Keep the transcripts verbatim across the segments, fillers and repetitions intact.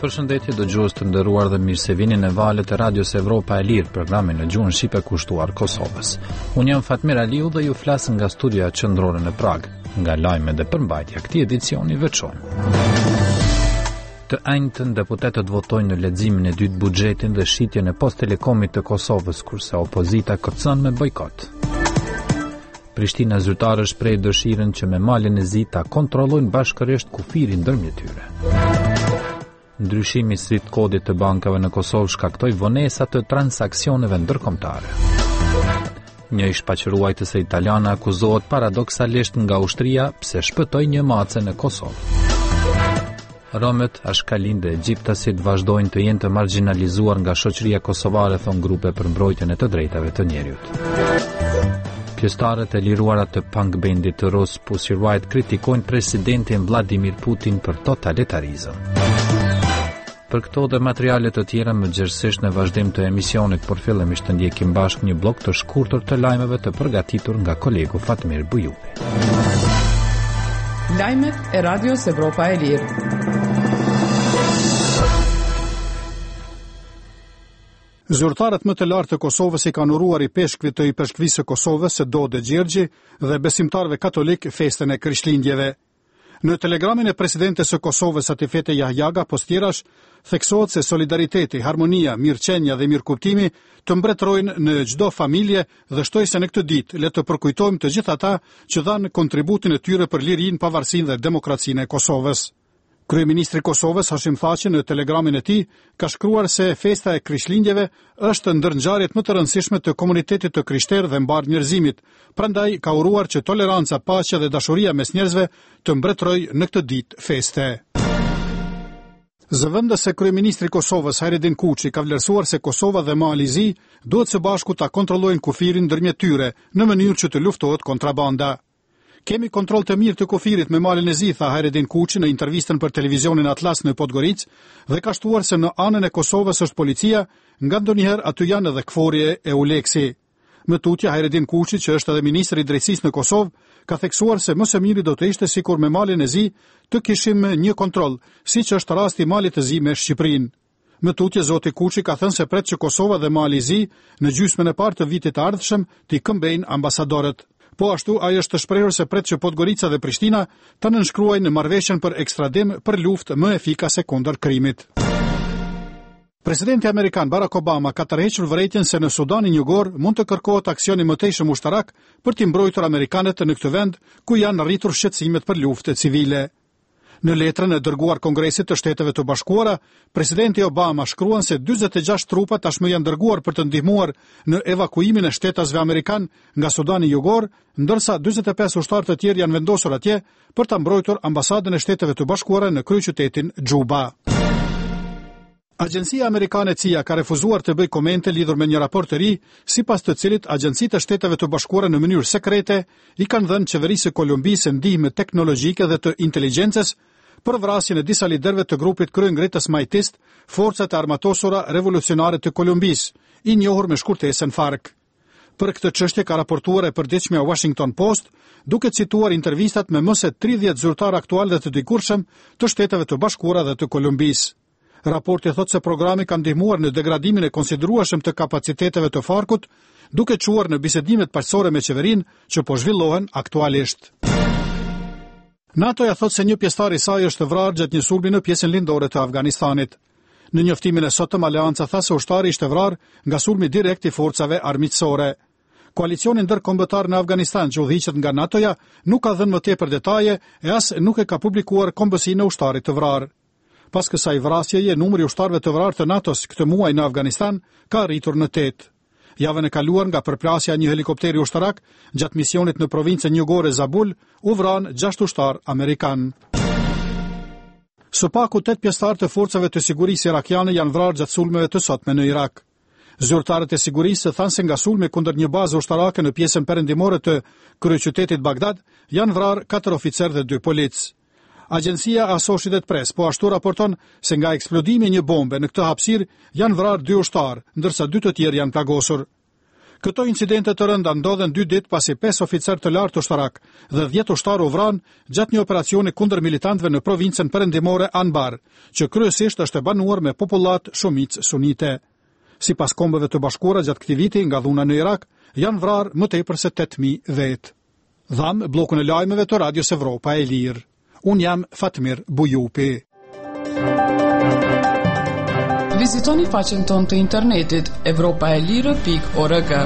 Përshëndetje dëgjues të nderuar dhe mirë se vini në valët e Radios Evropa e Lirë, programin në gjuhën shqipe kushtuar Kosovës. Unë jam Fatmir Aliu dhe ju flas nga studioja qendrore në Prag, nga lajmet dhe përmbajtja këtij edicioni veçor. Të njëjtën deputetët votojnë në leximin e dytë buxhetin dhe shitjen e Post Telekomit të Kosovës, kurse opozita kërcën me bojkot. Prishtina zyrtare shpreh dëshirën që me malin e zi ta kontrollojnë bashkërisht kufirin ndërmjet tyre. Ndryshimi i srit kodit të bankave në Kosovë shkaktoi vonesa të transaksioneve ndërkombëtare. Një ish paqëruajtëse italiane akuzohet paradoksalisht nga ushtria pse shpëtoi një mace në Kosovë. Romet, Ashkalin dhe Egjiptasit vazhdojnë të jenë të marginalizuar nga shoqëria kosovare, thon grupe për mbrojtjen e të drejtave të njerëzit. Pjesëtarët e liruara të punk bandit të rus Pussy Riot kritikojnë presidentin Vladimir Putin për totalitarizëm. Për këto dhe materiale të tjera më gjerësisht në vazhdim të emisionit, por fillimisht të ndjekim bashkë një blok të shkurtër të lajmeve të përgatitur nga kolegu Fatmir Bujubi. Lajmet e Radios Evropa e Lirë. Zyrtarët më të lartë të Kosovës i kanë uruar i peshkvit të i peshkvisë së Kosovës së Dode Gjergji dhe besimtarëve katolik festën e Krishtlindjeve. Në telegramin e presidentes së Kosovës Atifete Jahjaga postjerash, theksohet se solidariteti, harmonia, mirëqenia dhe mirëkuptimi të mbretërojnë në çdo familje dhe shtoj se në këtë ditë le të përkujtojmë të gjithë ata që dhanë kontributin e tyre për lirinë, pavarësinë dhe demokracinë e Kosovës. Kryeministri i Kosovës Hashim Thaçi në telegramin e tij ka shkruar se festa e Krishtlindjeve është ndër ngjarjet më të rëndësishme të komunitetit të krishterë dhe mbar njerëzimit. Prandaj ka uruar që toleranca, paqja dhe dashuria mes njerëzve të mbretërojë në këtë ditë feste. Zëvendës se kryeministri i Kosovës Hajredin Kuçi ka vlerësuar se Kosova dhe Mali Zi duhet së bashku ta kontrollojnë kufirin ndërmjet tyre në mënyrë që të luftohet kontrabanda. Kemi kontroll të mirë të kufirit me malin e zi, tha Hajredin Kuçi në intervistën për televizionin Atlas në Podgoricë dhe ka shtuar se në anën e Kosovës është policia, nga ndonjëherë aty janë edhe kforje e Uleksi. Më tutje Hajredin Kuçi, që është edhe ministri i drejtësisë në Kosovë, ka theksuar se më së miri do të ishte sikur me malin e zi të kishim një kontroll, siç është rasti i malit të zi me Shqipërinë. Më tutje zoti Kuçi ka thënë se pret që Kosova dhe Mali i zi në gjysmën e parë të vitit të ardhshëm t'i këmbejnë ambasadorët. Po ashtu, ai është të shprehur se pret që Podgorica dhe Prishtina të nënshkruajnë në marrëveshjen për ekstradim për luftë më efikase kundër krimit. Presidenti amerikan Barack Obama ka tërhequr vërejtjen se në Sudanin Jugor mund të kërkohet aksion i mëtejshëm ushtarak për t'i mbrojtur amerikanët në këtë vend ku janë rritur shqetësimet për lufte civile. Në letrën e dërguar Kongresit të Shteteve të Bashkuara, presidenti Obama shkruan se dyzet e gjashtë trupa tashmë janë dërguar për të ndihmuar në evakuimin e shtetasve amerikan nga Sudani Jugor, ndërsa dyzet e pesë ushtarë të tjerë janë vendosur atje për ta mbrojtur ambasadën e Shteteve të Bashkuara në kryeqytetin Xhuba. Agjencia amerikane C I A ka refuzuar të bëjë komente lidhur me një raport të ri, sipas të cilit agjencitë e Shteteve të Bashkuara në mënyrë sekrete i kanë dhënë qeverisë së Kolumbisë ndihmë teknologjike dhe të inteligjencës për vrasjen e disa liderëve të grupit kryengritës majtist, Forcat e Armatosura Revolucionare të Kolumbisë, i njohur me shkurtesën FARC. Për këtë çështje ka raportuar e përditshmja Washington Post, duke cituar intervistat me më se tridhjetë zyrtar aktual dhe të dikurshëm të Shteteve të Bashkuara dhe të Kolumbisë. Raporti thotë se programi ka ndihmuar në degradimin e konsiderueshëm të kapaciteteve të FARC-ut, duke quar në bisedimet paqësore me qeverinë që po zhvillohen aktualisht. NATO-ja thotë se një pjesëtar i saj është vrarë gjatë një sulmi në pjesën lindore të Afganistanit. Në njoftimin e sotëm, Aleanca tha se ushtari ishte vrarë nga sulmi direkt i forcave armiqësore. Koalicioni ndërkombëtar në Afganistan që udhëhiqet nga NATO-ja nuk ka dhënë më tepër detaje e as nuk e ka publikuar kombësinë e ushtarit të vrarë. Pas kësaj vrasjeje, numri i ushtarëve të vrarë të NATO-s këtë muaj në Afganistan ka arritur në tetë. Javën e kaluar nga përplasja e një helikopteri ushtarak gjatë misionit në provincën jugore Zabul, u vranë gjashtë ushtar amerikan. Së paku tetë pjesëtarë të forcave të sigurisë irakiane janë vrarë gjatë sulmeve të sotme në Irak. Zyrtarët e sigurisë thanë se nga sulmi kundër një bazë ushtarake në pjesën perëndimore të kryeqytetit Bagdad janë vrarë katër oficerë dhe dy policë. Agjencia Associated Press po ashtu raporton se nga eksplodimi i një bombe në këtë hapësirë janë vrarë dy ushtarë, ndërsa dy të tjerë janë plagosur. Këto incidente të rënda ndodhen dy ditë pasi pesë oficer të lartë ushtarak dhe dhjetë ushtarë u vranë gjatë një operacioni kundër militantëve në provincën perëndimore Anbar, që kryesisht është e banuar me popullat shumicë sunite. Sipas Kombeve të Bashkuara gjatë këtij viti nga dhuna në Irak, janë vrarë më tepër se tetë mijë vetë. Dham bllokun e lajmeve të Radios Evropa e Lirë. Unë jam Fatmir Bujupi. Vizitoni faqen tonë të internetit evropaelire pikë org.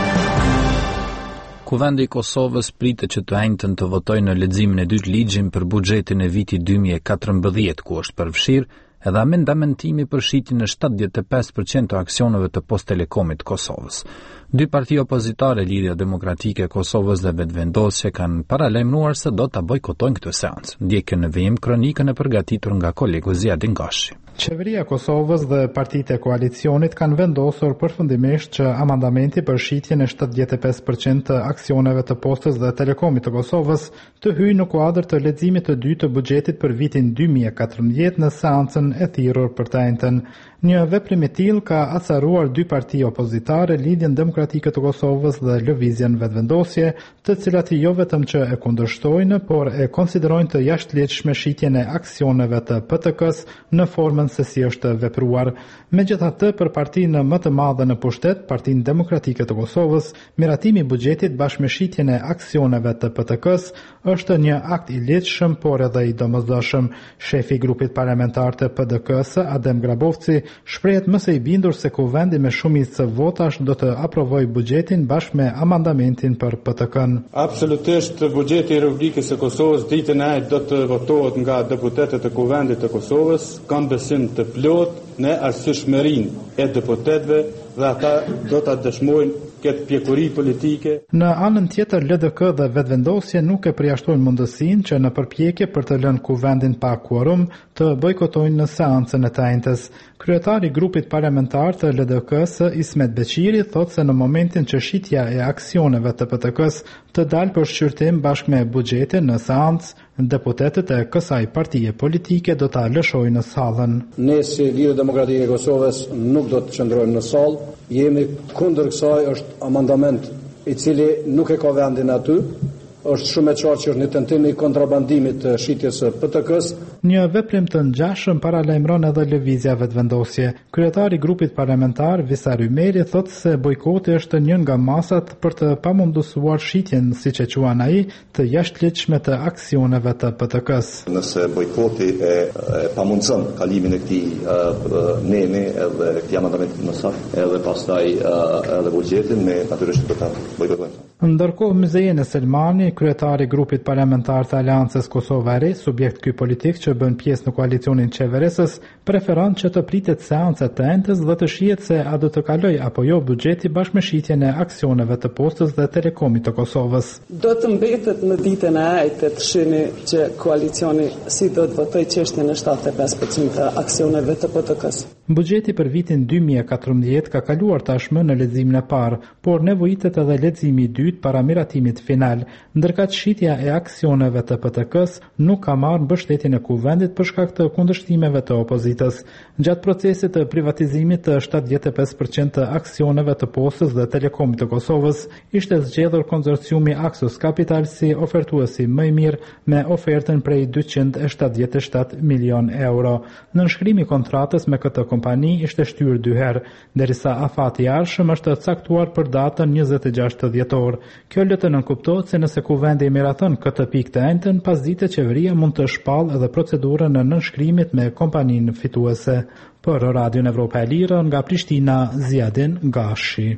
Kuvendi i Kosovës pritet që të enjtën të votojë në leximin e dytë ligjin për buxhetin e vitit dy mijë e katërmbëdhjetë, ku është përfshirë edhe amendamentimi për shitjen në shtatëdhjetë e pesë përqind të aksioneve të Post Telekomit të Kosovës. Dy parti opozitare, Lidhja Demokratike e Kosovës dhe Vetëvendosje, kanë paralajmëruar se do ta bojkotojnë këtë seancë. Ndjekën në vijim kronikën e përgatitur nga kolegu Ziadin Gashi. Qeveria e Kosovës dhe partitë e koalicionit kanë vendosur përfundimisht që amandamenti për shitjen e shtatëdhjetë e pesë përqind të aksioneve të Postës dhe Telekomit të Kosovës të hyjë në kuadër të leximit të dytë të buxhetit për vitin dy mijë e katërmbëdhjetë në seancën e thirrur për të enjtën. Një veprim i tillë ka acaruar dy parti opozitare, Lidhjen Demokratike të Kosovës dhe Lëvizjen Vetëvendosje, të cilat jo vetëm që e kundërshtojnë, por e konsiderojnë të jashtëligjshme shitjen e aksioneve të P T K-s në formën se si është vepruar. Megjithatë, për partinë më të madhe në pushtet, Partinë Demokratike të Kosovës, miratimi i buxhetit bashkë me shitjen e aksioneve të P T K-s është një akt i ligjshëm, por edhe i domosdoshëm. Shefi i grupit parlamentar të P D K-s, Adem Grabovci, shprehet më së i bindur se kuvendi me shumicë votash do të aprovojë buxhetin bashkë me amandamentin për P T K-n. Absolutisht buxheti i Republikës së Kosovës ditën e do të votohet nga deputetët e kuvendit të Kosovës. Kam besim të plot në arsyeshmërinë e deputetëve dhe ata do ta dëshmojnë këtë pjekuri politike. Në anën tjetër, L D K dhe Vetëvendosje nuk e përjashtojnë mundësinë që në përpjekje për të lënë kuvendin pa kvorum të bojkotojnë në seancën e të enjtës. Kryetari i grupit parlamentar të L D K-s, Ismet Beqiri, thotë se në momentin që shitja e aksioneve të P T K-s të dalë për shqyrtim bashkë me buxhetin në seancë, deputetët e kësaj partie politike do ta lëshojnë sallën. Ne si Lidhja Demokratike e Kosovës nuk do të qëndrojmë në sallë, jemi kundër kësaj, është amandament i cili nuk e ka vendin aty. Është shumë e qartë që është një tentim i kontrabandimit të shitjes së P T K-s. Një veprim të ngjashëm paralajmëron edhe Lëvizja Vetëvendosje. Kryetari i grupit parlamentar Visar Ymeri thotë se bojkoti është një nga masat për të pamundësuar shitjen, siç e quan ai, të jashtëligjshme të aksioneve të P T K-s. Nëse bojkoti e, e pamundson kalimin e këtij neni edhe këtij amandamenti në saf, edhe pastaj edhe buxhetin, ne natyrisht do ta bojkotojmë. Ndërkohë, Muzejene Selmani, kryetari i grupit parlamentar të Aleancës Kosova e Re, subjekt ky politik që bën pjesë në koalicionin qeveresës, preferon që të pritet seanca të enjtës dhe të shihet se a do të kaloj apo jo buxheti bashkë me shitjen e aksioneve të Postës dhe Telekomit të Kosovës. Do të mbetet në ditën e ejtë të shihni që koalicioni si do të votojë çështjen e shtatëdhjetë e pesë përqind të aksioneve të P T K-s. Buxheti për vitin dy mijë e katërmbëdhjetë ka kaluar tashmë në leximin e parë, por nevojitet edhe leximi i dytë para miratimit final, ndërkaq shitja e aksioneve të P T K-s nuk ka marrë mbështetjen e kuvendit për shkak të kundërshtimeve të opozitës. Gjatë procesit të privatizimit të shtatëdhjetë e pesë përqind të aksioneve të Postës dhe Telekomit të Kosovës, ishte zgjedhur konsorciumi Axos Capital si ofertuesi më i mirë me ofertën prej dyqind e shtatëdhjetë e shtatë milion euro. Nënshkrimi i kontratës me këtë kompani ishte shtyrë dy herë, derisa afati i ardhshëm është caktuar për datën njëzet e gjashtë dhjetor. Kjo le të nënkuptohet se nëse kuvendi i miraton këtë pikë të enjtën, pasdite qeveria mund të shpallë edhe procedurën në nënshkrimit me kompaninë fituese. Për Radion Evropa e Lirë, nga Prishtina, Ziadin Gashi.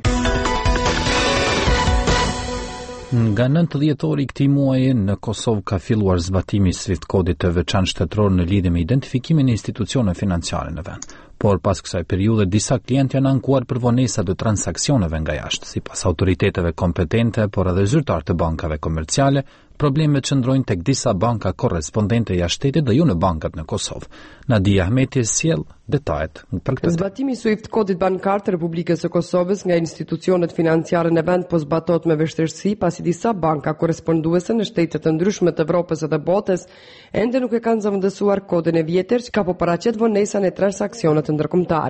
Nga nëntë dhjetori i këtij muaji në Kosovë ka filluar zbatimi i Swift-kodit të veçantë shtetëror në lidhje me identifikimin e institucioneve financiare në vend. Por pas kësaj periudhe disa klientë janë ankuar për vonesa të transaksioneve nga jashtë. Sipas autoriteteve kompetente, por edhe zyrtar të bankave komerciale, problemet qëndrojnë tek disa banka korrespondente jashtë shtetit dhe jo në bankat në Kosovë. Nadia Ahmeti sjell detajet për këtë. Zbatimi i Swift-kodit bankar të Republikës së Kosovës nga institucionet financiare në vend po zbatohet me vështirësi pasi disa banka korresponduese në shtete të ndryshme të Evropës dhe botës ende nuk e kanë zëvendësuar kodin e vjetër që ka po paraqet vonesa në transaksionet ndërkombëtare.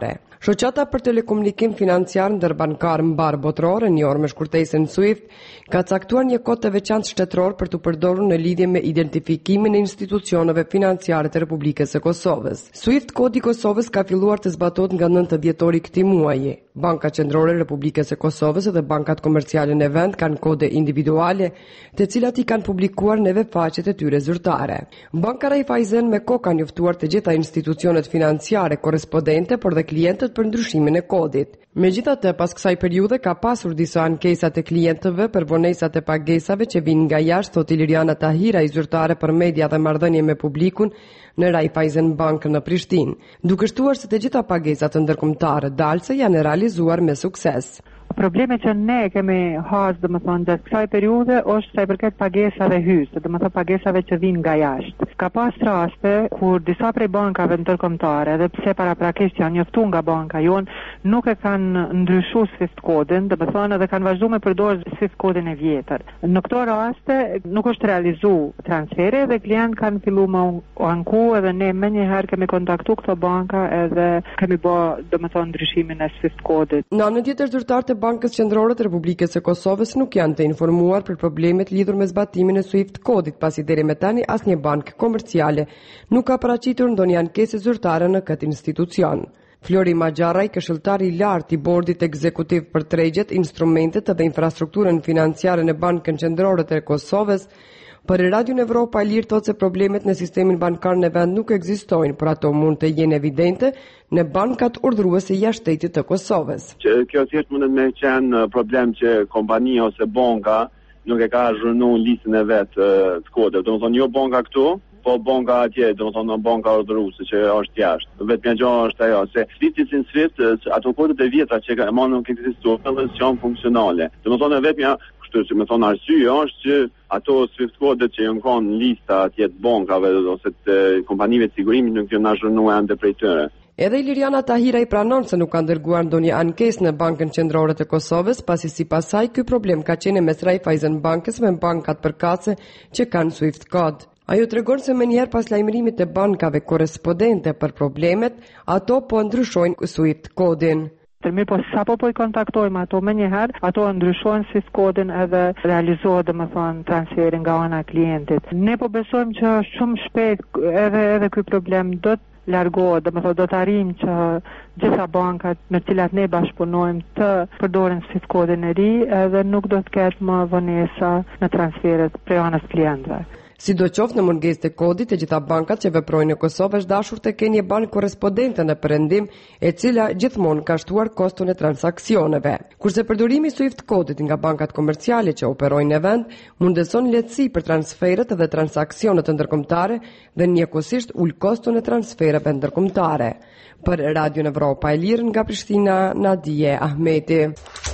Shoqata për telekomunikim financiar ndërbankar mbar botëror, e njohur me shkurtesën SWIFT, ka caktuar një kod të veçantë shtetëror për të përdorur në lidhje me identifikimin e institucioneve financiare të Republikës së Kosovës. SWIFT kodi i Kosovës ka filluar të zbatohet nga nëntë dhjetori këtij muaji. Banka Qendrore e Republikës së Kosovës dhe bankat komerciale në vend kanë kode individuale, të cilat i kanë publikuar në webfaqet e tyre zyrtare. Banka Raiffeisen me kohë ka njoftuar të gjitha institucionet financiare korrespondente, por dhe klientët për ndryshimin e kodit. Megjithatë, pas kësaj periudhe ka pasur disa ankesa të klientëve për vonesat e pagesave që vijnë nga jashtë, thot Iliriana Tahira, i zyrtare për media dhe marrëdhënie me publikun në Raiffeisen Bank në Prishtinë, duke shtuar se të gjitha pagesat ndërkombëtare dalse janë realizuar me sukses. Problemi që ne kemi has, dhe më thonë, gjatë kësaj periudhe është sa i përket pagesave hyse, dhe më thonë pagesave që vinë nga jashtë. Ka pas raste kur disa prej bankave ndërkombëtare, dhe pse paraprakisht janë njoftuar nga banka jonë, nuk e kanë ndryshuar SWIFT kodin, dhe më thonë edhe kanë vazhduar me përdorë SWIFT kodin e vjetër. Në këto raste nuk është realizuar transferi dhe klient kanë filluar me anku, edhe ne menjëherë kemi kontaktuar këto banka edhe kemi bë, dhe më thonë, ndryshimin e SWIFT kodit. Në anën tjetër, zyrtarët e Bankës Qendrore të Republikës së Kosovës nuk janë të informuar për problemet lidhur me zbatimin e SWIFT kodit, pasi deri më tani asnjë bankë komerciale nuk ka paraqitur ndonjë ankesë zyrtare në këtë institucion. Flori Magjaraj, këshilltari i lartë i bordit ekzekutiv për tregjet, instrumentet dhe infrastrukturën financiare në Bankën Qendrore të Kosovës, për Radion Evropa e Lirë thotë se problemet në sistemin bankar në vend nuk ekzistojnë, por ato mund të jenë evidente në bankat urdhëruese jashtë shtetit të Kosovës. Që kjo thjesht mund të qenë problem që kompania ose banka nuk e ka zhurnuar listën e vet të kodeve. Domethënë jo banka këtu, po banka atje, domethënë banka urdhëruese që është jashtë. Vetëm gjë është ajo se listë si SWIFT, ato kodet e vjetra që kanë nuk ekzistojnë, edhe janë funksionale. Domethënë vetëm që me thonë arsye është që ato SWIFT kodet që janë kanë në lista atje të bankave ose të kompanive të sigurimit nuk janë zhurnuar ende prej tyre. Edhe Iliriana Tahira i pranon se nuk ka dërguar ndonjë ankesë në Bankën Qendrore të Kosovës, pasi sipas saj ky problem ka qenë mes Raiffeisen Bankës me bankat përkatëse që kanë SWIFT kod. Ajo tregon se menjëherë pas lajmërimit të bankave korrespondente për problemet, ato po ndryshojnë SWIFT kodin. Mirë, po sa po po i kontaktojmë ato me njëherë, ato ndryshojnë SWIFT kodin edhe realizohet, dhe më thonë, transferin nga ana e klientit. Ne po besojmë që shumë shpejt edhe edhe ky problem do të largohet, dhe më thonë, do të arrijmë që gjitha bankat me cilat ne bashkëpunojmë të përdorin SWIFT kodin e ri edhe nuk do të ketë më vonesa në transferet prej anës klientëve. Sidoqoftë në mungesë të kodit, të gjitha bankat që veprojnë në Kosovë është dashur të kenë një bankë korrespondente në perëndim, e cila gjithmonë ka shtuar koston e transaksioneve. Kurse përdorimi i SWIFT kodit nga bankat komerciale që operojnë në vend mundeson lehtësi për transferet dhe transaksionet ndërkombëtare dhe njëkohësisht ul koston e transfereve ndërkombëtare. Për Radion Evropa e Lirë nga Prishtina, Nadije Ahmeti.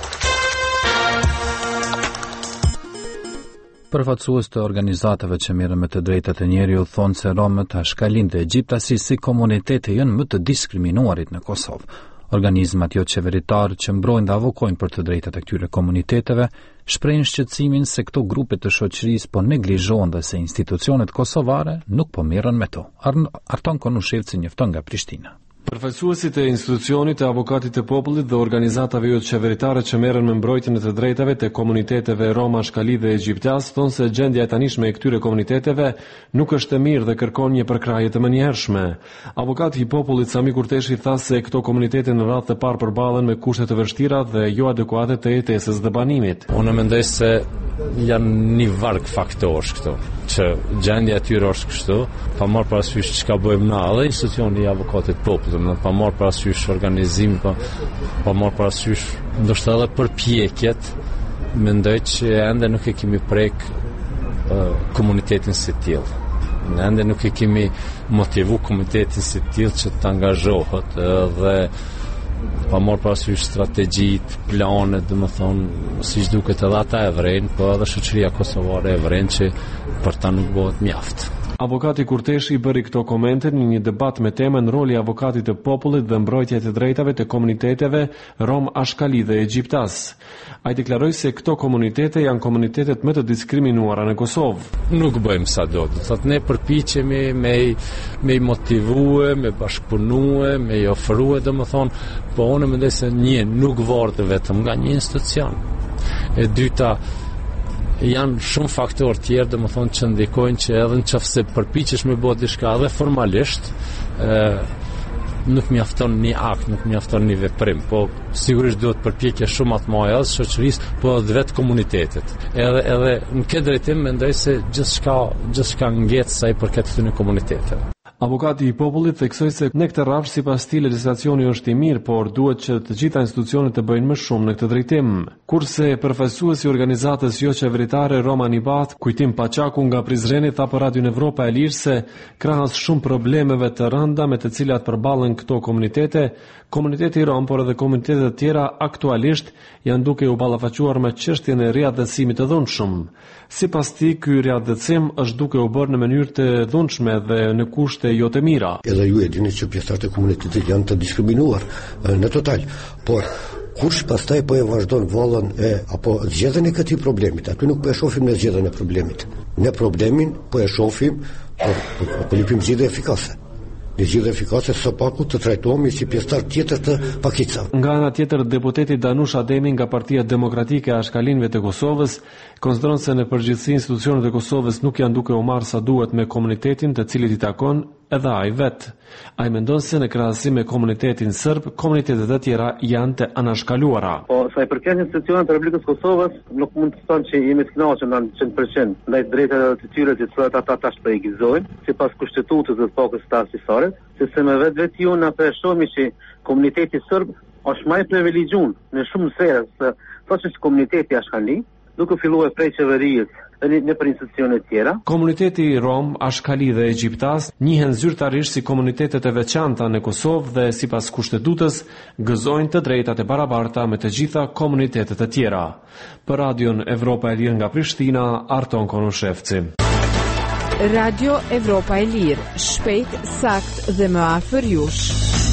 Përfaqësues të organizatave që merren me të drejtat e njerëzit thonë se romët, ashkalin dhe egjiptasi si komunitete janë më të diskriminuarit në Kosovë. Organizmat jo qeveritar që mbrojnë dhe avokojnë për të drejtat e këtyre komuniteteve shprehin shqetësimin se këto grupe të shoqërisë po neglizhohen dhe se institucionet kosovare nuk po merren me to. Arton Konushevci njofton nga Prishtina. Përfaqësuesit e institucionit, e avokatit të popullit dhe organizatave jo qeveritare që merren me mbrojtjen e të drejtave të komuniteteve roma, ashkali dhe egjiptas thonë se gjendja e tanishme e këtyre komuniteteve nuk është e mirë dhe kërkon një përkrahje të menjëhershme. Avokati i popullit Sami Kurteshi tha se këto komunitete në radhë të parë përballen me kushte të vështira dhe jo adekuate të jetesës dhe banimit. Unë mendoj se janë një varg faktorësh këtu, që gjendja e tyre është kështu, pa marrë parasysh çka bëjmë na, edhe institucioni i avokatit të popullit, pa marrë parasysh organizim, pa, pa marrë parasysh ndoshta edhe përpjekjet, mendoj që ende nuk e kemi prek uh, komunitetin si tillë. Ende nuk e kemi motivu komunitetin si tillë që të angazhohet dhe pa marrë parasysh strategjit, planet, dhe më thonë, si që duket edhe ata e vrejnë, po edhe shoqëria kosovare e vrejnë që për ta nuk bëhet mjaft. Avokati Kurteshi bëri këto komente në një debat me temën roli i avokatit të popullit dhe mbrojtja e të drejtave të komuniteteve rom, ashkali dhe egjiptas. Ai deklaroi se këto komunitete janë komunitetet më të diskriminuara në Kosovë. Nuk bëjmë sa do, do thotë ne përpiqemi me me i motivue, me bashkëpunue, me i ofrue, domethënë, po unë mendoj se një nuk varet vetëm nga një institucion. E dyta, janë shumë faktorë tjerë, domethënë, që ndikojnë që edhe nëse përpiqesh me bëu diçka edhe formalisht, ë nuk mjafton një akt, nuk mjafton një veprim, po sigurisht duhet përpjekje shumë atë më edhe shoqërisë, po edhe vetë komunitetit. Edhe edhe në këtë drejtim mendoj se gjithçka gjithçka ngjet sa i përket këtyre komuniteteve. Avokati i popullit theksoi se në këtë rrafsh sipas tij legjislacioni është i mirë, por duhet që të gjitha institucionet të bëjnë më shumë në këtë drejtim. Kurse përfaqësuesi i organizatës jo qeveritare Roman Ibat, kujtim Paçaku nga Prizreni, tha për Radion Evropa e Lirë se krahas shumë problemeve të rënda me të cilat përballen këto komunitete, komuniteti rom, por edhe komunitetet të tjera aktualisht janë duke u ballafaquar me çështjen e riadhësimit të dhunshëm. Sipas tij, ky riadhësim është duke u bërë në mënyrë të dhunshme dhe në kushte jo të mira. Edhe ju e dini që pjesëtarët e komunitetit janë të diskriminuar në total, por kush pastaj po e vazhdon vallën e apo zgjedhjen e këtij problemit, aty nuk po e shohim në zgjedhjen e problemit. Ne problemin po e shohim, po, po, po lipim zgjidhje efikase. Në zgjidhje efikase së paku të trajtohemi si pjesëtar tjetër të pakicave. Nga ana tjetër, deputeti Danush Ademi nga Partia Demokratike e Ashkalinëve të Kosovës konsideron se në përgjithësi institucionet e Kosovës nuk janë duke u marrë sa duhet me komunitetin të cilit i takon edhe ai vet. Ai mendon se në krahasim me komunitetin serb, komunitetet e tjera janë të anashkaluara. Po sa i përket institucioneve të Republikës Kosovës, nuk mund të thonë që jemi të kënaqur në njëqind përqind ndaj drejtave të tyre të cilat ata tash po i gëzojnë, sipas kushtetutës së pakës së asisore, sepse me vetë ju na shohim që komuniteti serb është më i privilegjuar në shumë sfera, se thotë se komuniteti ashkali duke filluar prej qeverisë në për institucionet tjera. Komuniteti rom, ashkali dhe egjiptas njihen zyrtarisht si komunitetet e veçanta në Kosovë dhe sipas kushtetutës gëzojnë të drejtat e barabarta me të gjitha komunitetet e tjera. Për Radion Evropa e Lirë nga Prishtina, Arton Konushevci. Radio Evropa e Lirë, shpejt, sakt dhe më afër jush.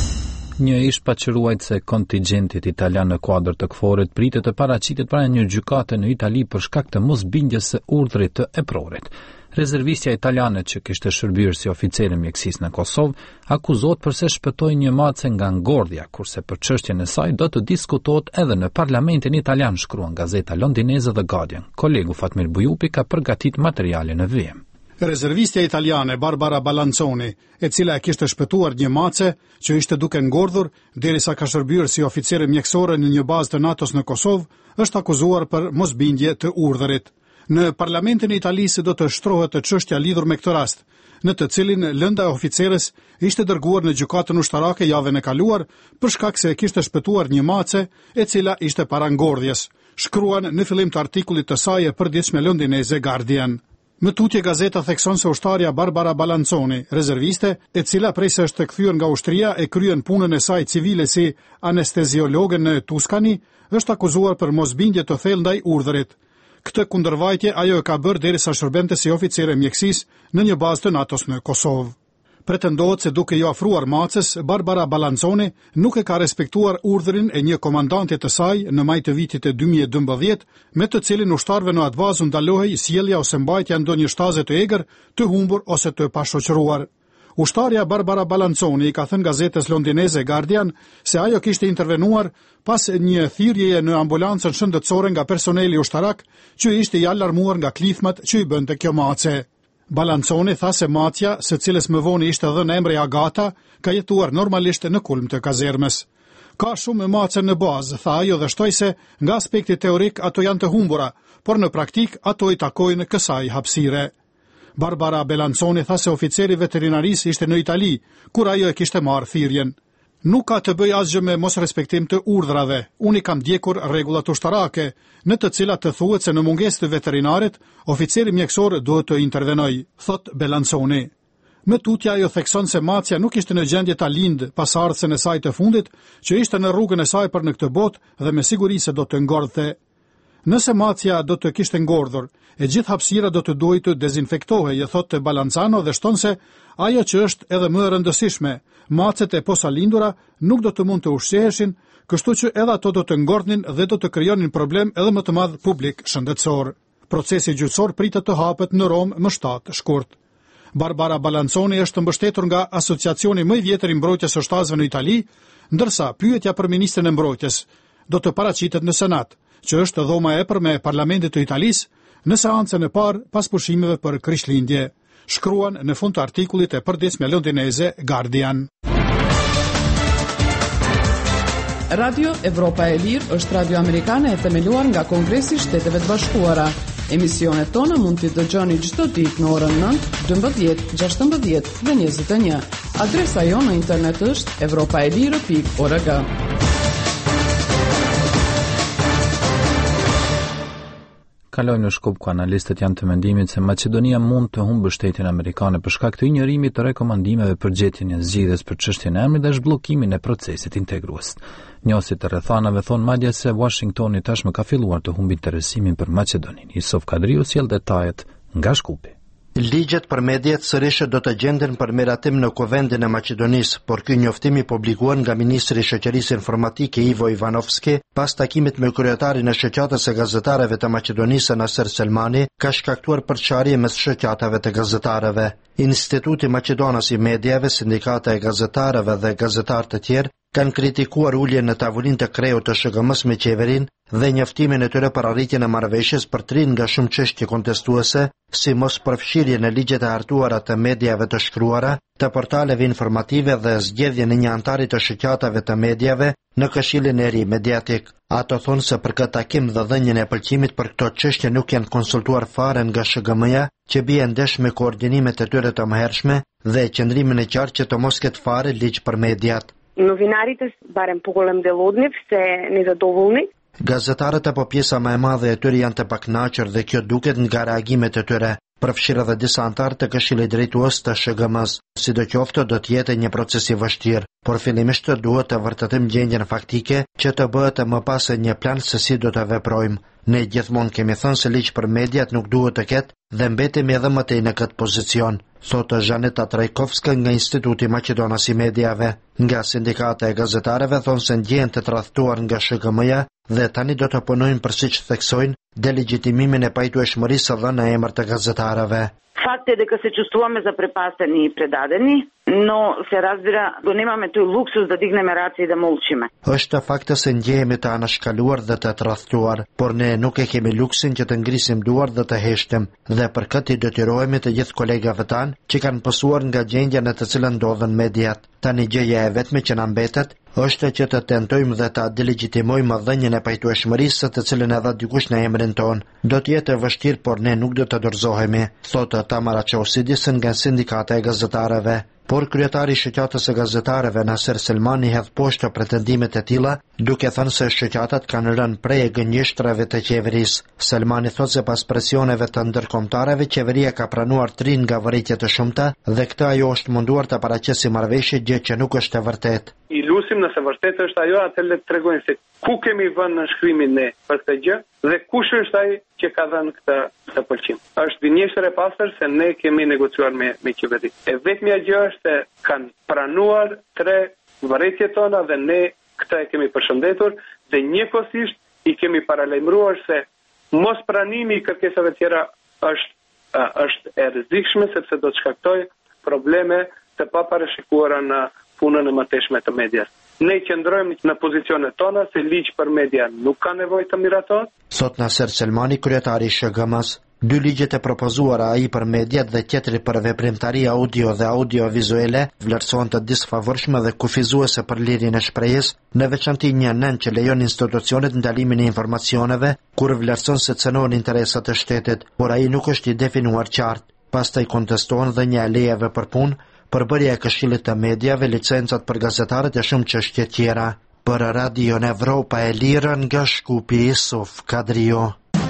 Një ish paçëruajtës e kontingjentit italian në kuadër të KFOR-it pritet të paraqitet para një gjykate në Itali për shkak të mosbindjes së urdhrit të eprorit. Rezervistja italiane që kishte shërbyer si oficer i mjekësisë në Kosovë akuzohet për se shpëtoi një mace nga ngordhja, kurse për çështjen e saj do të diskutohet edhe në parlamentin italian, shkruan gazeta londineze The Guardian. Kolegu Fatmir Bujupi ka përgatitur materialin e vijim. Rezervistja italiane Barbara Balanzoni, e cila e kishte shpëtuar një mace që ishte duke ngordhur derisa ka shërbyer si oficere mjekësore në një bazë të NATO-s në Kosovë, është akuzuar për mosbindje të urdhërit. Në parlamentin e Italisë do të shtrohet çështja lidhur me këtë rast, në të cilin lënda e oficeres ishte dërguar në gjykatën ushtarake javën e kaluar për shkak se e kishte shpëtuar një mace e cila ishte para ngordhjes, shkruan në fillim të artikullit të saj e përditshme londineze Guardian. Më tutje gazeta thekson se ushtarja Barbara Balanzoni, rezerviste, e cila prej se është kthyer nga ushtria e kryen punën e saj civile si anesteziologe në Tuskani, është akuzuar për mosbindje të thellë ndaj urdhërit. Këtë kundërvajtje ajo e ka bërë derisa shërbente si oficere mjekësisë në një bazë të NATO-s në Kosovë. Pretendohet se duke ju afruar macës, Barbara Balanzoni nuk e ka respektuar urdhërin e një komandanti të saj në maj të vitit e dy mijë e dymbëdhjetë, me të cilin ushtarëve në atë bazë ndalohej sjellja ose mbajtja ndonjë shtaze të egër, të humbur ose të pashoqëruar. Ushtarja Barbara Balanzoni i ka thënë gazetës londineze Guardian se ajo kishte intervenuar pas një thirrjeje në ambulancën shëndetësore nga personeli ushtarak që ishte i alarmuar nga klithmat që i bënte kjo mace. Balanzoni tha se matja, së cilës më vonë ishte dhënë emri Agata, ka jetuar normalisht në kulm të kazermës. Ka shumë mace në bazë, tha ajo dhe shtoi se nga aspekti teorik ato janë të humbura, por në praktik ato i takojnë kësaj hapësire. Barbara Balanzoni tha se oficeri veterinarisë ishte në Itali, kur ajo e kishte marrë thirrjen. Nuk ka të bëj asgjë me mos respektim të urdhrave. Unë kam ndjekur rregullat ushtarake, në të cilat të thuhet se në mungesë të veterinarit, oficeri mjekësor duhet të intervenojë, thot Balanzoni. Më tutje ajo thekson se macja nuk ishte në gjendje ta lindë pas ardhsën e saj të fundit, që ishte në rrugën e saj për në këtë botë dhe me siguri se do të ngordhte. Nëse macja do të kishte ngordhur, e gjithë hapësira do të duhej të dezinfektohej, e thotë Balanzano dhe shton se ajo që është edhe më e rëndësishme, macet e posalindura nuk do të mund të ushqeheshin, kështu që edhe ato do të ngordhnin dhe do të krijonin problem edhe më të madh publik shëndetësor. Procesi gjyqësor pritet të hapet në Romë më shtatë shkurt. Barbara Balanzoni është mbështetur nga Asociacioni më i vjetër i mbrojtjes së shtazëve në Itali, ndërsa pyetja për ministrin e mbrojtjes do të paraqitet në Senat, që është dhoma e epërme e Parlamentit të Italisë, në seancën e parë pas pushimeve për Krishtlindje, shkruan në fund të artikullit e përditshme londineze Guardian. Radio Evropa e Lirë është radio amerikane e themeluar nga Kongresi i Shteteve të Bashkuara. Emisionet tona mund t'i dëgjoni çdo ditë në orën nëntë, dymbëdhjetë, gjashtëmbëdhjetë dhe njëzet e një. Adresa jonë në internet është evropaelire pikë org. Kalojmë në Shkup ku analistët janë të mendimit se Maqedonia mund të humbë shtetin amerikane për shkak të injorimit të rekomandimeve për gjetjen e zgjidhjes për çështjen e emrit dhe zhbllokimin e procesit integrues. Njohësit të rrethanave thonë madje se Washingtoni tashmë ka filluar të humbi interesimin për Maqedoninë. Yusuf Kadriu sjell detajet nga Shkupi. Ligjet për mediat sërish do të gjenden për miratim në Kuvendin e Maqedonisë, por ky njoftim i publikuar nga ministri i shoqërisë informatike Ivo Ivanovski pas takimit me kryetarin e shoqatës së gazetarëve të Maqedonisë Nasser Selmani ka shkaktuar përçarje mes shoqatave të gazetarëve. Instituti Maqedonas i Mediave, Sindikata e Gazetarëve dhe gazetarë të tjerë kanë kritikuar uljen në tavolinë të kreu të S H G M-s me qeverinë dhe njoftimin e tyre për arritjen e marrëveshjes për të rinë nga shumë çështje kontestuese, si mos përfshirje në ligjet e hartuara të mediave të shkruara, të portaleve informative dhe zgjedhjen e një antari të shoqatave të mediave në Këshillin e Ri Mediatik. Ato thonë se për këtë takim dhe dhënien e pëlqimit për këto çështje nuk janë konsultuar fare nga S H G M-ja, që bie ndesh me koordinimet e tyre të mëhershme dhe qëndrimin e qartë që të mos ketë fare ligj për mediat. Новинарите, барем по-голем дел од нив, се незадоволни. Gazetarët apo pjesa më e madhe e tyre janë të pakënaqur dhe kjo duket nga reagimet e tyre. Përfshirë edhe disa antarë të Këshillit Drejtues të S H G M-s. Sidoqoftë do të jetë një proces i vështirë, por fillimisht duhet të vërtetojmë gjendjen faktike që të bëhet më pas një plan se si do të veprojmë. Ne gjithmonë kemi thënë se ligj për mediat nuk duhet të ketë dhe mbetemi edhe më tej në këtë pozicion, thotë Zhaneta Trajkovska nga Instituti Maqedonas i Mediave. Nga Sindikata e Gazetarëve thonë se ndjehen të tradhtuar nga S H G M-ja dhe tani do të punojnë për siç theksojnë delegjitimimin e pajtueshmërisë së dhënë në emër të gazetarëve. Факт е дека се чувствуваме запрепастени и предадени, но се разбира, го немаме тој луксус да дигнеме раце и да молчиме. Është fakti se ndjehemi të anashkaluar dhe të tradhtuar, por ne nuk e kemi luksin që të ngrisim duar dhe të heshtim, dhe për këtë i detyrohemi të gjithë kolegave tanë që kanë pësuar nga gjendja në të cilën ndodhen mediat. Tani gjëja e vetme që na mbetet është që të tentojmë dhe ta delegjitimojmë dhënien e pajtueshmërisë të cilën e dha dikush në emrin ton. Do të jetë e vështirë, por ne nuk do të dorëzohemi, thotë Tamara Çausidis nga Sindikata e Gazetarëve. Por kryetari i shoqatës së gazetarëve Nasser Selmani hedh poshtë pretendimet e tilla, duke thënë se shoqatat kanë rënë prej gënjeshtrave të qeverisë. Selmani thotë se pas presioneve të ndërkombëtarëve, qeveria ka pranuar të rinë nga vërejtje të shumta dhe këtë ajo është munduar të paraqesë marrëveshje, gjë që nuk është e vërtetë. I lusim nëse vërtet është ajo, atë le të tregojnë se ku kemi vënë në shkrimin ne për këtë gjë dhe kush është ai që ka dhënë këtë këtë pëlqim. Është gënjeshtër e pastër se ne kemi negociuar me me qeverinë. E vetmja gjë është se kanë pranuar tre vërejtjet tona dhe ne këtë e kemi përshëndetur dhe njëkohësisht i kemi paralajmëruar se mos pranimi i kërkesave tjera është uh, është e rrezikshme sepse do të shkaktojë probleme të paparashikuara në punën e mëtejshme të medias. Ne qëndrojmë në pozicionet tona se ligj për media nuk ka nevojë të miratohet. Thot Nasser Selmani, kryetari i S H G M-s. Dy ligjet e propozuara, ai për mediat dhe tjetri për veprimtari audio dhe audiovizuele, vlerësohen të disfavorshme dhe kufizuese për lirjen e shprehjes, në veçanti një nën që lejon institucionet ndalimin e informacioneve, kur vlerëson se cënohen interesat e shtetit, por ai nuk është i definuar qartë. Pastaj kontestohen dhe një lejeve për punë, përbërja e Këshillit të Mediave, licencat për gazetarët e shumë çështje tjera. Për Radio Evropa e Lirë nga Shkupi, Yusuf Kadrio.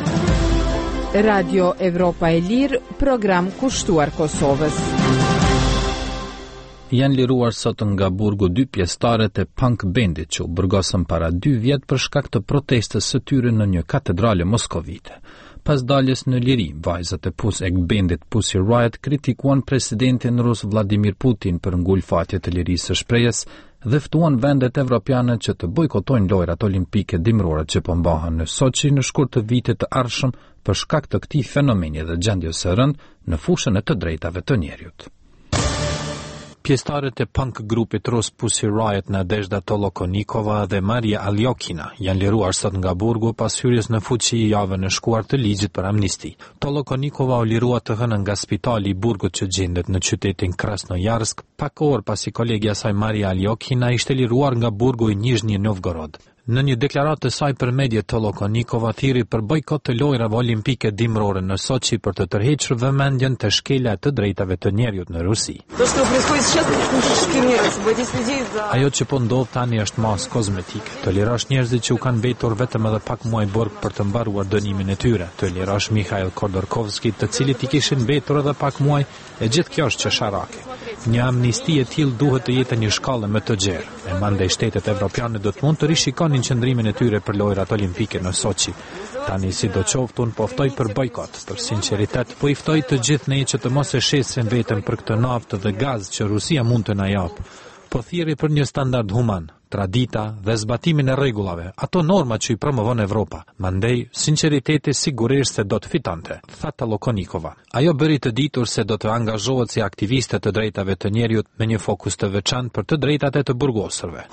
Radio Evropa e Lirë, program kushtuar Kosovës. Janë liruar sot nga burgu dy pjesëtarët e punk bandit që u burgosën para dy vjet për shkak të protestës së tyre në një katedrale moskovite. Pas daljes në liri, vajzat e Pussy e bandit Pussy Riot kritikuan presidentin rus Vladimir Putin për ngulfatje të lirisë së shprehjes dhe ftuan vendet evropiane që të bojkotojnë lojrat olimpike dimrore që po mbahen në Sochi në shkurt të vitit të ardhshëm për shkak të këtij fenomeni dhe gjendjes së rëndë në fushën e të drejtave të njerëzit. Pjesëtarët e punk grupit rus Pussy Riot Nadezhda Tolokonikova dhe Maria Alyokina janë liruar sot nga burgu pas hyrjes në fuqi javën e shkuar të ligjit për amnisti. Tolokonikova u lirua të hënën nga spitali i burgut që gjendet në qytetin Krasnojarsk, pak orë pasi kolegja saj Maria Alyokina ishte liruar nga burgu i Nizhny Novgorod. Në një deklaratë të saj për medjet, Tolokonikova thiri për bojkot të lojrave olimpike dimrore në Sochi për të tërhequr vëmendjen te shkelja e të drejtave të njerëzit në Rusi. Ajo që po ndodh tani është mas kozmetike. Të lirash njerëzit që u kanë mbetur vetëm edhe pak muaj burg për të mbaruar dënimin e tyre. Të lirash Mikhail Khodorkovsky, të cilit i kishin mbetur edhe pak muaj, e gjithë kjo është çesharake. Një amnisti e tillë duhet të jetë një shkallë më të gjerë. E mandej shtetet evropiane do të mund të rishikonin qëndrimin e tyre për lojrat olimpike në Sochi. Tani sidoqoftë unë po ftoj për bojkot, për sinqeritet, po i ftoj të gjithë ne që të mos e shesin veten për këtë naftë dhe gaz që Rusia mund të na japë. Po thirrje për një standard human, tradita dhe zbatimin e rregullave, ato norma që i promovon Evropa. Mandej, sinqeriteti sigurisht se do të fitante, tha Tolokonikova. Ajo bëri të ditur se do të angazhohet si aktiviste të drejtave të njerëzit me një fokus të veçantë për të drejtat e të burgosërve.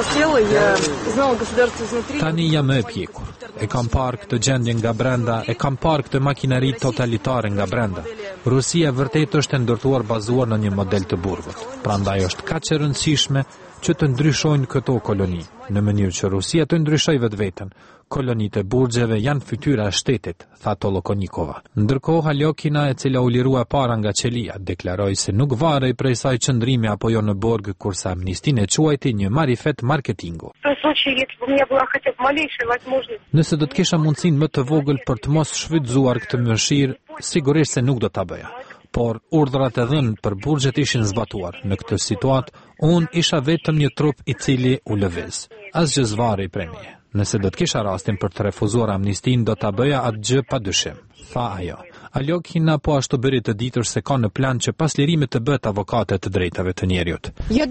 Tani jam më e pjekur. E kam parë këtë gjendje nga brenda, e kam parë këtë makinari totalitare nga brenda. Rusia vërtet është e ndërtuar bazuar në një model të burgut. Prandaj është kaq e rëndësishme që të ndryshojnë këto koloni, në mënyrë që Rusia të ndryshojë vetveten. Kolonitë e burgjeve janë fytyra e shtetit, tha Tolokonikova. Ndërkohë Alyokina, e cila u lirua para nga qelia, deklaroi se nuk varej prej saj qëndrimi apo jo në burg, kurse amnistinë e quajti një marifet marketingu. Nëse do të kisha mundësinë më të vogël për të mos shfrytzuar këtë mëshirë, sigurisht se nuk do ta bëja. Por urdhrat e dhënë për burgjet ishin zbatuar. Në këtë situatë, unë isha vetëm një trup i cili u lëviz. Asgjë zvarri prej meje. Nëse do të kisha rastin për të refuzuar amnistin, do ta bëja atë gjë padyshim, tha ajo. Alyokina po ashtu bëri të ditur se ka në plan që pas lirimit të bëhet avokate të drejtave të njerëzit.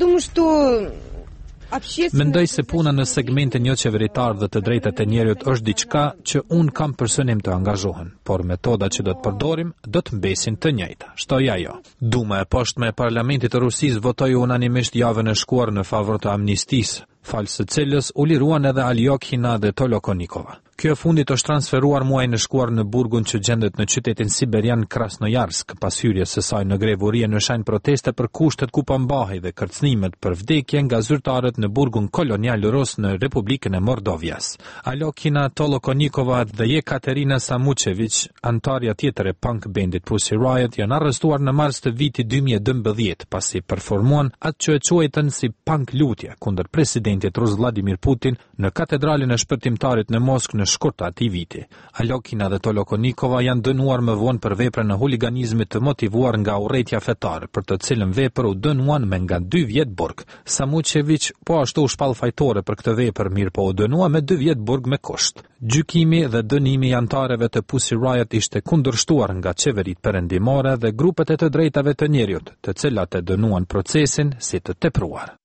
Mendoj se puna në segmentin jo qeveritar dhe të drejtat e njerëzit është diçka që unë kam për synim të angazhohen, por metodat që do të përdorim do të mbesin të njëjta, shtoi ajo. Duma e poshtme e Parlamentit të Rusisë votoi unanimisht javën e shkuar në favor të amnistisë, falë së cilës u liruan edhe Alyokina dhe Tolokonikova. Kjo e fundit është transferuar muajin e shkuar në burgun që gjendet në qytetin siberian Krasnojarsk, pas hyrjes së saj në grevurie në shenjë proteste për kushtet ku po mbahej dhe kërcënimet për vdekje nga zyrtarët në burgun kolonial rus në Republikën e Mordovjas. Alyokina, Tolokonikova dhe Jekaterina Samuchevich, antarja tjetër e punk bandit Pussy Riot, janë arrestuar në mars të vitit dy mijë e dymbëdhjetë pasi performuan atë që e quajtën si punk lutje kundër presidentit rus Vladimir Putin në katedralin e shpëtimtarit në Moskë në shkurt të atij viti. Alyokina dhe Tolokonikova janë dënuar më vonë për veprën e huliganizmit të motivuar nga urrëtia fetare, për të cilën vepër u dënuan me nga dy vjet burg. Samuchevich po ashtu u shpall fajtore për këtë vepër, mirë po u dënua me dy vjet burg me kusht. Gjykimi dhe dënimi i antarëve të Pussy Riot ishte kundërshtuar nga qeveritë perëndimore dhe grupet e të drejtave të njerëzit, të cilat e dënuan procesin si të tepruar.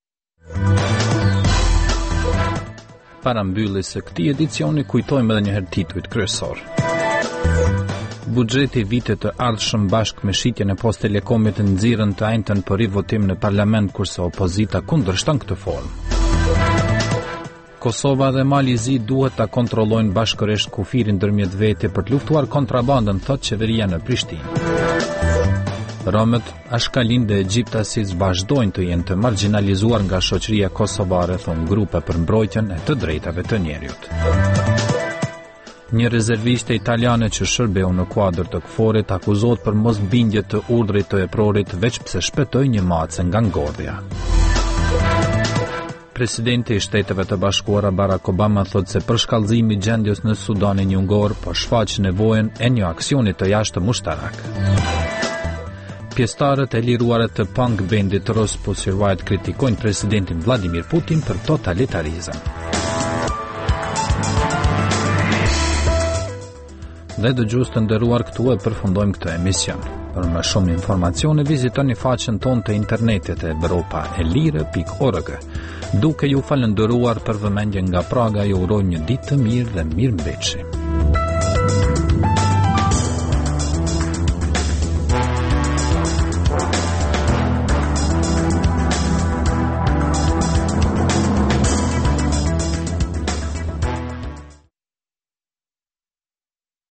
Para mbylljes së këtij edicioni kujtojmë edhe një herë titujt kryesor. Buxheti i vitit të ardhshëm bashkë me shitjen e Post Telekomit nxirren të njëjtën për rivotim në parlament, kurse opozita kundërshton këtë formë. Kosova dhe Malizi duhet ta kontrollojnë bashkërisht kufirin ndërmjet vete për të luftuar kontrabandën, thot qeveria në Prishtinë. Romët, Ashkalin dhe Egjiptasit vazhdojnë të jenë të marginalizuar nga shoqëria kosovare, thon grupe për mbrojtjen e të drejtave të njerëzit. Një rezerviste italiane që shërbeu në kuadër të KFOR-it akuzohet për mosbindje të urdhrit të eprorit veç pse shpëtoi një mace nga ngordhja. Presidenti i Shteteve të Bashkuara Barack Obama thot se përshkallëzimi i gjendjes në Sudanin Jugor po shfaq nevojën e një aksioni të jashtëm ushtarak. Pjesëtarët e liruarët të punk bandit Ros Pussy Riot kritikojnë presidentin Vladimir Putin për totalitarizëm. Dhe dëgjues të nderuar, këtu e përfundojmë këtë emision. Për më shumë informacione vizitoni faqen tonë të internetit e evropa e lirë pikë org. Duke ju falëndëruar për vëmendjen nga Praga, ju uroj një ditë të mirë dhe mirëmbëjtje.